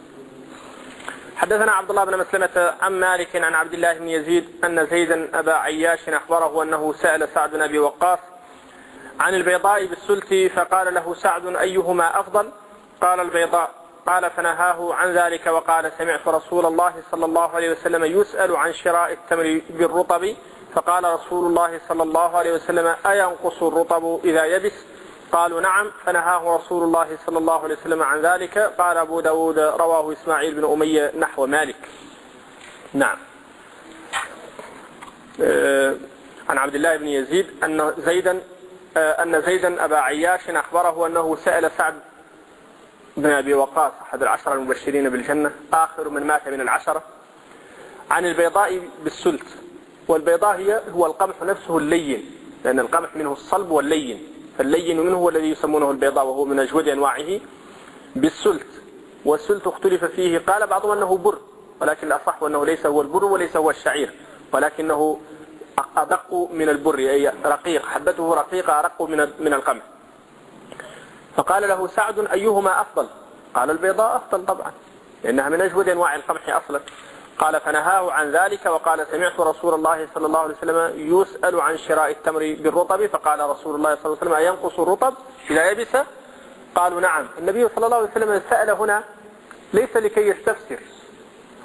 حدثنا عبد الله بن مسلمة عن مالك عن عبد الله بن يزيد أن زيدا أبا عياش أخبره أنه سأل سعد بن أبي وقاص عن البيضاء بالسلت، فقال له سعد: أيهما أفضل؟ قال: البيضاء. قال: فنهاه عن ذلك وقال: سمعت رسول الله صلى الله عليه وسلم يسأل عن شراء التمر بالرطب، فقال رسول الله صلى الله عليه وسلم: أينقص الرطب إذا يبس؟ قالوا: نعم. فنهاه رسول الله صلى الله عليه وسلم عن ذلك. قال أبو داود: رواه إسماعيل بن أمية نحو مالك. نعم. عن عبد الله بن يزيد أن زيدا أبا عياش أخبره أنه سأل سعد بن أبي وقاص أحد العشرة المبشرين بالجنة، آخر من مات من العشرة، عن البيضاء بالسلت. والبيضاء هو القمح نفسه اللين، لأن القمح منه الصلب واللين، فاللين منه هو الذي يسمونه البيضاء، وهو من أجود أنواعه بالسلت. والسلت اختلف فيه، قال بعضهم أنه بر، ولكن الأصح أنه ليس هو البر وليس هو الشعير، ولكنه أدق من البر، أي رقيق، حبته رقيقة أرق من القمح. فقال له سعد: أيهما أفضل؟ قال: البيضاء أفضل طبعا، لأنها من أجود أنواع القمح أصلا. قال: فنهاه عن ذلك وقال: سمعت رسول الله صلى الله عليه وسلم يسأل عن شراء التمر بالرطب، فقال رسول الله صلى الله عليه وسلم: أينقص الرطب إذا يبس؟ قالوا: نعم. النبي صلى الله عليه وسلم سأل هنا ليس لكي يستفسر،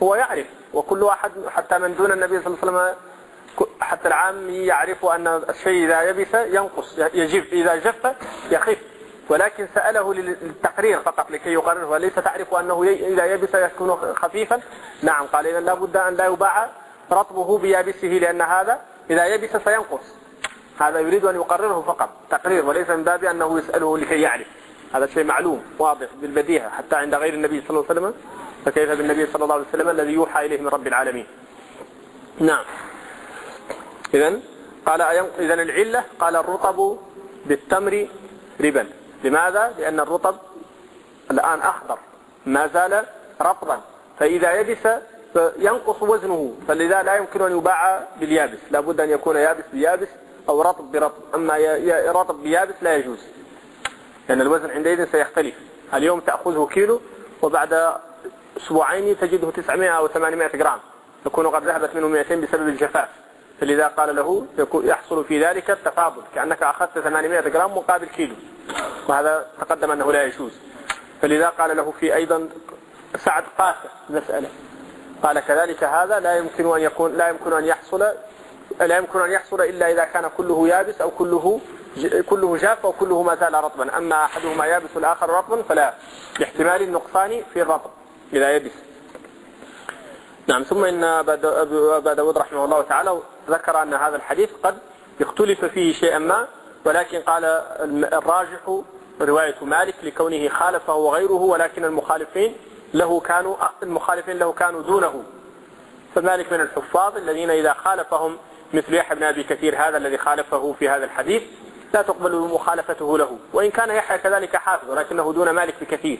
هو يعرف، وكل واحد حتى من دون النبي صلى الله عليه وسلم حتى العام يعرف أن الشيء إذا يبس ينقص يجف، إذا جف يخف، ولكن سأله للتقرير فقط لكي يقرره، وليس تعرف أنه إذا يبس يكون خفيفا. نعم، قال إذا لا بد أن لا يباع رطبه بيابسه، لأن هذا إذا يبس سينقص. هذا يريد أن يقرره فقط تقرير، وليس من باب أنه يسأله لكي يعرف. هذا شيء معلوم واضح بالبديهة حتى عند غير النبي صلى الله عليه وسلم، فكيف بالنبي صلى الله عليه وسلم الذي يوحى إليه من رب العالمين. نعم. إذن قال إذن العلة قال الرطب بالتمر ربا. لماذا؟ لأن الرطب الآن أخضر ما زال رطبا، فإذا يبس ينقص وزنه، فلذا لا يمكن أن يباع باليابس، لا بد أن يكون يابس بيابس أو رطب برطب. أما رطب بيابس لا يجوز، لأن الوزن عندئذ سيختلف. اليوم تأخذه كيلو وبعد أسبوعين تجده 900 أو 800 جرام، تكون قد ذهبت منه 200 بسبب الجفاف. فلذا قال له يحصل في ذلك التفاضل، كأنك أخذت 800 جرام مقابل كيلو، وهذا تقدم أنه لا يجوز. فلذا قال له في أيضا سعد قاسة مسألة، قال كذلك هذا لا يمكن أن يحصل إلا إذا كان كله يابس أو كله جاف أو كله ما زال رطبا. أما أحدهما يابس والآخر رطبا فلا، لاحتمال النقصان في الرطب إذا يبس. نعم. ثم إن أبا داود رحمه الله تعالى ذكر أن هذا الحديث قد اختلف فيه شيئا ما، ولكن قال الراجح رواية مالك لكونه خالفه وغيره، ولكن المخالفين له كانوا دونه. فمالك من الحفاظ الذين إذا خالفهم مثل يحيى بن أبي كثير هذا الذي خالفه في هذا الحديث لا تقبل مخالفته له، وإن كان يحيى كذلك حافظ ولكنه دون مالك بكثير.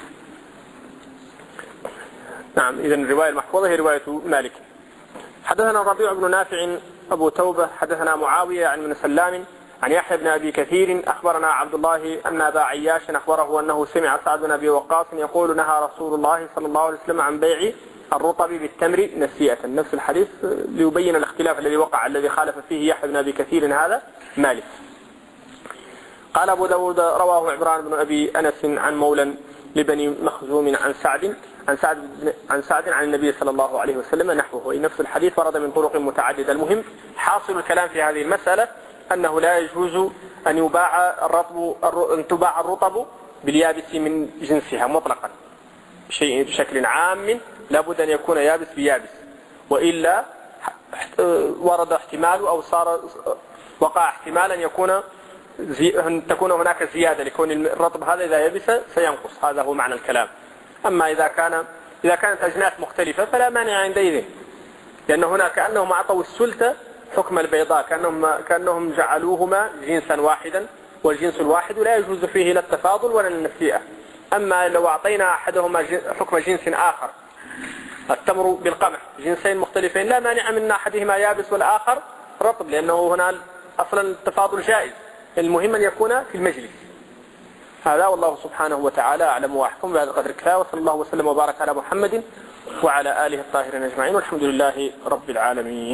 نعم. إذن الرواية المحفوظة هي رواية مالك. حدثنا الربيع بن نافع أبو توبة حدثنا معاوية عن من سلام عن يحيى بن أبي كثير أخبرنا عبد الله أن أبا عياش أخبره أنه سمع سعد بن أبي وقاص يقول نهى رسول الله صلى الله عليه وسلم عن بيع الرطب بالتمر نسيئة. نفس الحديث ليبين الاختلاف الذي وقع، الذي خالف فيه يحيى بن أبي كثير هذا مالك. قال أبو داود رواه عمران بن أبي أنس عن مولى لبني مخزوم عن سعد عن النبي صلى الله عليه وسلم نحوه، وإن نفس الحديث ورد من طرق متعددة. المهم حاصل الكلام في هذه المسألة أنه لا يجوز أن تباع الرطب باليابس من جنسها مطلقا بشكل عام، لا بد أن يكون يابس بيابس، وإلا ورد احتمال أو وقع احتمال أن تكون هناك زيادة، لكون الرطب هذا إذا يبس سينقص. هذا هو معنى الكلام. أما إذا كانت أجناس مختلفة فلا مانع عندئذ، لأن هنا كأنهم أعطوا السلطة حكم البيضاء، كأنهم جعلوهما جنسا واحدا، والجنس الواحد لا يجوز فيه لا التفاضل ولا النسيئة. أما لو أعطينا أحدهما حكم جنس آخر، التمر بالقمح، جنسين مختلفين، لا مانع من أحدهما يابس والآخر رطب، لأنه هنا أصلا التفاضل جائز. المهم أن يكون في المجلس. هذا والله سبحانه وتعالى أعلم وأحكم. بهذا القدر كفاية، وصلى الله وسلم وبارك على محمد وعلى آله الطاهرين أجمعين، والحمد لله رب العالمين.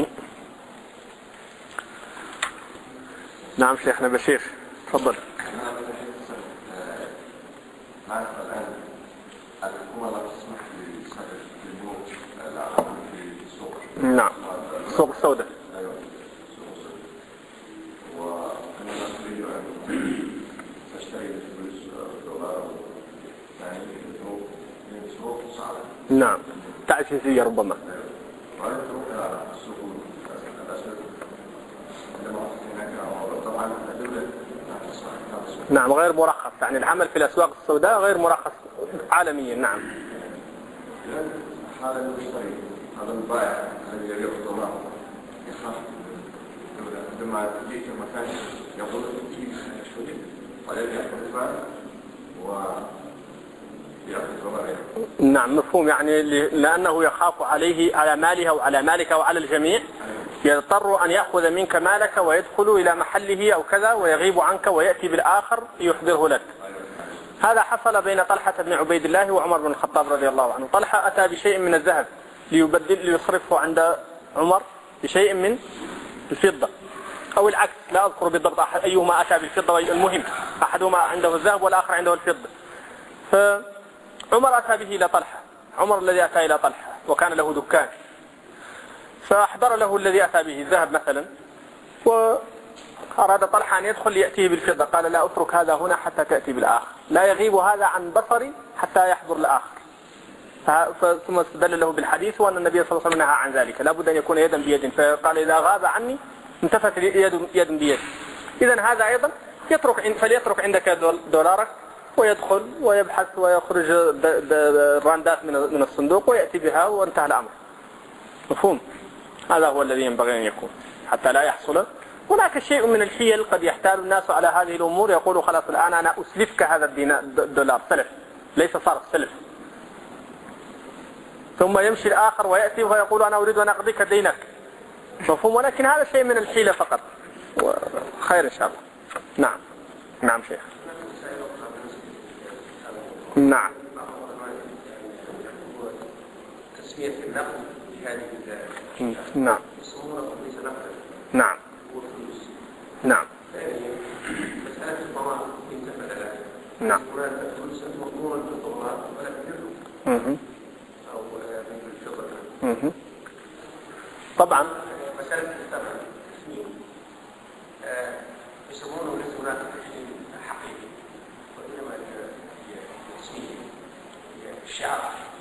نعم شيخنا بشير تفضل. نعم سوق السوداء. نعم تعجيزية ربما. نعم غير مرخص، يعني العمل في الأسواق السوداء غير مرخص عالميا. نعم. هذا المشتري، هذا البائع الذي يبيع الدولار يخاف عندما يجي في مكان يقول لك يشتري ولا يبيع الدولار ويأخذ الدولار. نعم مفهوم، يعني لأنه يخاف على ماله أو على مالك أو على الجميع، يضطر أن يأخذ منك مالك ويدخل إلى محله أو كذا ويغيب عنك ويأتي بالآخر يحضره لك. هذا حصل بين طلحة بن عبيد الله وعمر بن الخطاب رضي الله عنه. طلحة أتى بشيء من الذهب ليصرفه عند عمر بشيء من الفضة أو العكس، لا أذكر بالضبط أيهما أتى بالفضة، المهم أحدهما عنده الذهب والآخر عنده الفضة. فعمر أتى به إلى طلحة، عمر الذي أتى إلى طلحة وكان له دكان، فأحضر له الذي أتى به الذهب مثلا، وأراد طلحة أن يدخل يأتيه بالفضة، قال لا أترك هذا هنا حتى تأتي بالآخر، لا يغيب هذا عن بصري حتى يحضر الآخر. ثم استدل له بالحديث وأن النبي صلى الله عليه وسلم نهى عن ذلك، لا بد أن يكون يدا بيد، فقال إذا غاب عني انتفت يد بيد. إذن هذا أيضا فليترك عندك دولارك ويدخل ويبحث ويخرج الراندات من الصندوق ويأتي بها وانتهى الأمر. مفهوم؟ هذا هو الذي ينبغي أن يكون حتى لا يحصل. هناك شيء من الحيل قد يحتال الناس على هذه الأمور، يقولوا خلاص الآن أنا أسلفك هذا الدولار سلف، ليس صرف سلف، ثم يمشي الآخر ويأتي ويقول أنا أريد أن أقضيك دينك. مفهوم؟ ولكن هذا شيء من الحيلة فقط، وخير إن شاء الله. نعم. نعم شيخ. نعم. تسمية النقل بهذه نعم. نعم. نعم. مسألة الضمان انتفع لها. نعم. هناك فلوس مضمونة بالضمان ولا بالفضة. أو بالفضة. طبعا. مسألة الثمن تسمية يسمونه ليس هناك تسمية حقيقي، وإنما تسمية الشعار.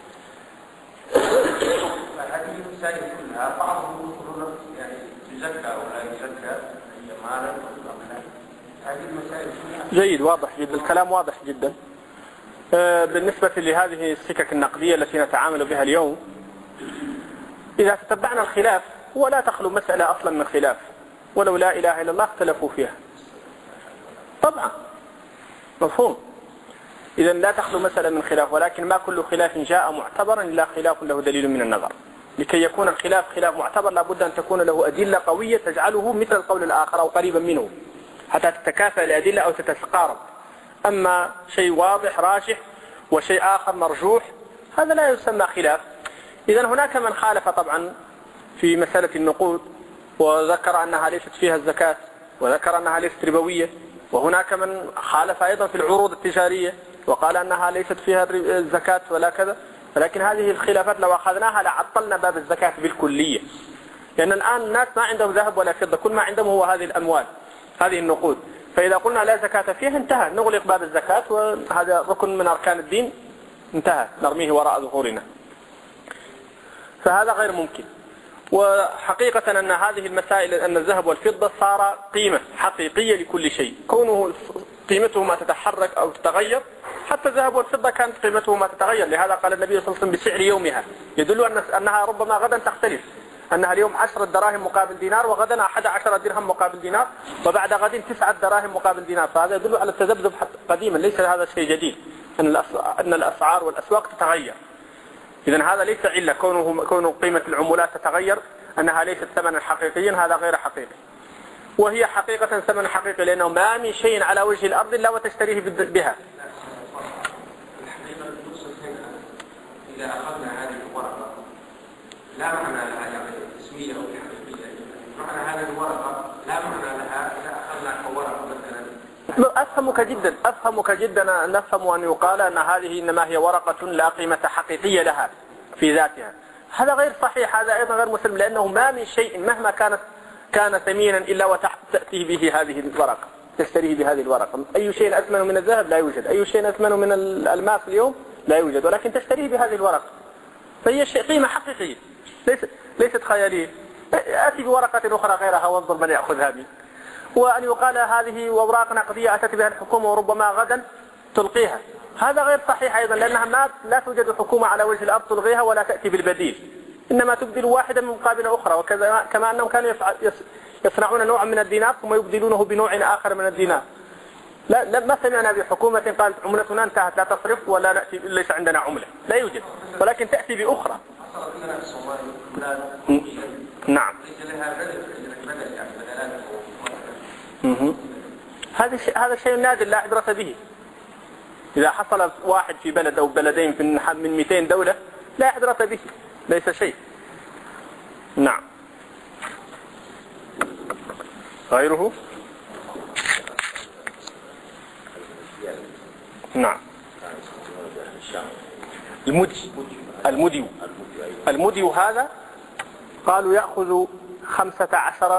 فهذه المسائل كلها بعضهم يقولون يعني يزكى أو لا يزكى مالا أو مالا. هذه المسائل كلها جيد، واضح جدا الكلام، واضح جدا. بالنسبة لهذه السكك النقدية التي نتعامل بها اليوم، إذا تتبعنا الخلاف، ولا تخلو مسألة أصلا من خلاف، ولو لا إله إلا الله اختلفوا فيها طبعا. مفهوم؟ إذا لا تخلو مسألة من خلاف، ولكن ما كل خلاف جاء معتبرا إلا خلاف له دليل من النظر. لكي يكون الخلاف خلاف معتبر لابد أن تكون له أدلة قوية تجعله مثل القول الآخر أو قريبا منه حتى تتكافئ الأدلة أو تتقارب. أما شيء واضح راجح وشيء آخر مرجوح هذا لا يسمى خلاف. إذا هناك من خالف طبعا في مسألة النقود وذكر أنها ليست فيها الزكاة وذكر أنها ليست ربوية، وهناك من خالف أيضا في العروض التجارية وقال أنها ليست فيها الزكاة ولا كذا. ولكن هذه الخلافات لو أخذناها لعطلنا باب الزكاة بالكلية، لأن الآن الناس ما عندهم ذهب ولا فضة، كل ما عندهم هو هذه الأموال، هذه النقود. فإذا قلنا لا زكاة فيها انتهى، نغلق باب الزكاة وهذا ركن من أركان الدين، انتهى، نرميه وراء ظهورنا. فهذا غير ممكن. وحقيقة أن هذه المسائل، أن الذهب والفضة صار قيمة حقيقية لكل شيء، كونه قيمته ما تتحرك أو تتغير. حتى الذهب والفضة كانت قيمته ما تتغير، لهذا قال النبي صلى الله عليه وسلم بسعر يومها، يدل أنها ربما غدا تختلف، أنها اليوم 10 دراهم مقابل دينار، وغدا 11 درهم مقابل دينار، وبعد غد 9 دراهم مقابل دينار. فهذا يدل على التذبذب قديما، ليس هذا شيء جديد، أن الأسعار والأسواق تتغير. إذن هذا ليس علة كونه قيمة العملات تتغير أنها ليست ثمنا حقيقيا، هذا غير حقيقي. وهي حقيقة ثمن حقيقي، لأنه ما من شيء على وجه الأرض إلا وتشتريه بها. الحقيقة إذا أخذنا هذه الورقة لا معنى لها يعني اسمية أو حقيقية، معنى هذه الورقة لا معنى لها إذا أخذنا كورقة مثلا. أفهمك جدا أن نفهم أن يقال أن هذه إنما هي ورقة لا قيمة حقيقية لها في ذاتها. هذا غير صحيح، هذا أيضا غير مسلم، لأنه ما من شيء مهما كان ثمينا إلا وتأتي به هذه الورقة، تشتريه بهذه الورقة. أي شيء أثمن من الذهب لا يوجد، أي شيء أثمن من الألماس اليوم لا يوجد، ولكن تشتريه بهذه الورقة. فهي قيمة حقيقية ليست خيالية. أتي بورقة أخرى غيرها وانظر من يأخذها بي. وأن يقال هذه أوراق نقدية أتت بها الحكومة وربما غدا تلقيها، هذا غير صحيح أيضا، لأنها لا توجد حكومة على وجه الأرض تلغيها ولا تأتي بالبديل، إنما تبدل واحدة من مقابل أخرى. وكذا كما أنهم كانوا يصنعون نوعا من الدينار ثم يبدلونه بنوع آخر من الدينار. لا ما سمعنا بحكومة قالت عملتنا انتهت لا تصرف ولا نأتي، ليس عندنا عملة، لا يوجد، ولكن تأتي بأخرى. نعم. هذا شيء نادر لا عبرة به. إذا حصل واحد في بلد أو بلدين من 200 دولة لا عبرة به، ليس شيء. نعم. غيره. نعم. المدي هذا قالوا يأخذ 15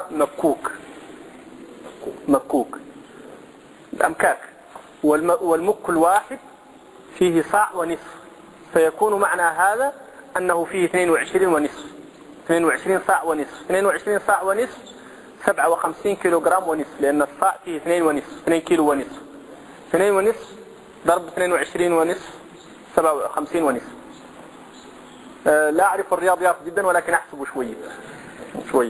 مكوك الأمكاك، والمك الواحد فيه صاع ونصف، فيكون معنى هذا أنه فيه 22 ونصف، 22 صاع ونصف، 22 صاع ونصف 57 كيلوغرام ونصف، لأن الصاع فيه 2 ونصف، 2 كيلو ونصف، 2 ونصف ضرب 22 ونصف 57 ونصف. لا أعرف الرياضيات جدا ولكن أحسب شوية.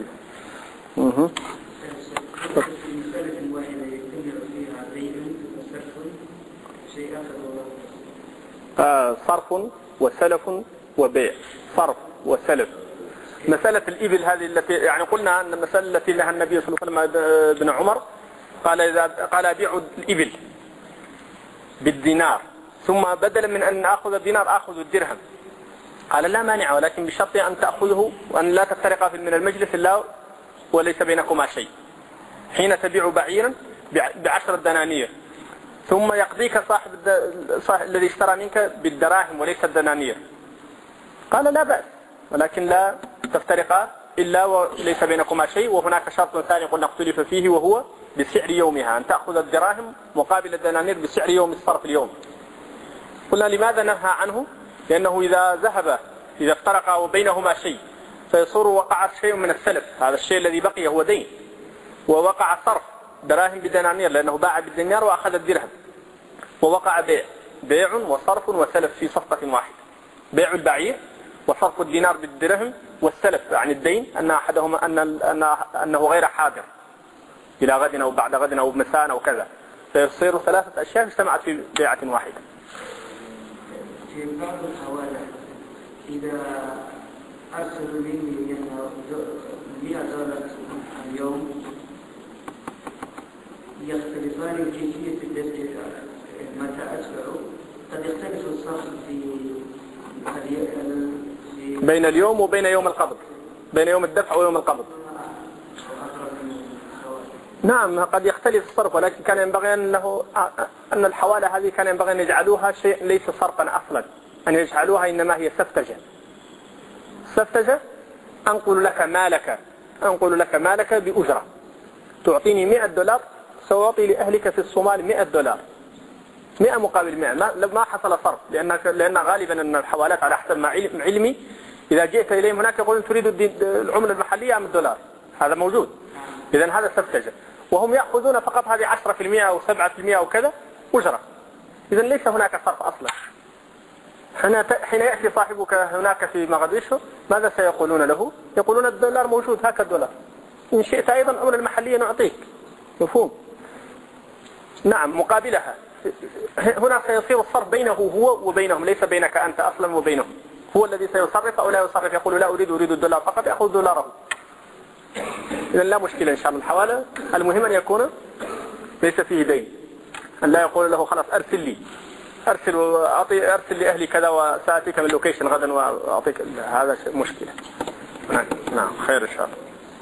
صرف وسلف وبيع. صرف وسلف. مسألة الإبل هذه التي يعني قلنا أن المسألة التي لها النبي صلى الله عليه وسلم ابن عمر قال بيعوا الإبل بالدينار، ثم بدلا من أن أخذ الدينار أخذ الدرهم. قال لا مانع، ولكن بشرط أن تأخذه وأن لا تفترقا من المجلس إلا وليس بينكما شيء. حين تبيع بعيرا ب10 دنانير، ثم يقضيك صاحب الذي اشترى منك بالدراهم وليس الدنانير. قال لا بأس، ولكن لا تفترقا إلا وليس بينكما شيء. وهناك شرط ثاني قلنا اختلف فيه، وهو بسعر يومها، أن تأخذ الدراهم مقابل الدنانير بسعر يوم الصرف اليوم. قلنا لماذا نهى عنه؟ لأنه إذا افترقا وبينهما شيء فيصير وقع شيء من السلف، هذا الشيء الذي بقي هو دين، ووقع صرف دراهم بدنانير لأنه باع بالدينار وأخذ الدرهم، ووقع بيع وصرف وسلف في صفقة واحدة. بيع البعير وصرف الدينار بالدرهم، والسلف عن الدين أن أحدهما أنه غير حاضر إلى غد أو بعد غد أو مساء أو كذا، فيصير 3 أشياء اجتمعت في بيعة واحدة. في بعض الحوالات إذا أرسلوا مني $100 اليوم يختلفان الجنسية التي متى أدفعوا، قد يختلف الصرف بين اليوم وبين يوم القبض، بين يوم الدفع ويوم القبض. نعم قد يختلف الصرف، ولكن كان ينبغي أن الحوالة هذه كان ينبغي أن يجعلوها شيء ليس صرفا أصلا، أن يجعلوها إنما هي سفتجة. أنقل لك مالك بأجرة، تعطيني $100 سأعطي لأهلك في الصومال $100، 100 مقابل 100. ما حصل صرف، لأن غالبا أن الحوالات على حسب ما علمي إذا جئت إليهم هناك يقولون تريد العملة المحلية أم الدولار، هذا موجود. إذن هذا سفتجة، وهم يأخذون فقط هذه 10% أو 7% أو كذا أجرة. إذن ليس هناك صرف أصلا. حين يأتي صاحبك هناك في مغديشو ماذا سيقولون له؟ يقولون الدولار موجود، هكذا الدولار، إن شئت أيضا العملة المحلية نعطيك. مفهوم؟ نعم مقابلها. هنا سيصير الصرف بينه هو وبينهم، ليس بينك أنت أصلا وبينهم. هو الذي سيصرف أو لا يصرف، يقول لا أريد الدولار فقط، يأخذ دولاره. إذن لا مشكلة إن شاء الله. الحوالة المهم أن يكون ليس فيه دين، أن لا يقول له خلاص أرسل لأهلي كذا وسأتيك من اللوكيشن غدا وأعطيك، هذا مشكلة. نعم خير إن شاء الله.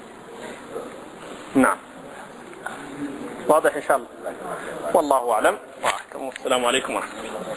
نعم واضح إن شاء الله، والله أعلم. والسلام عليكم ورحمة الله.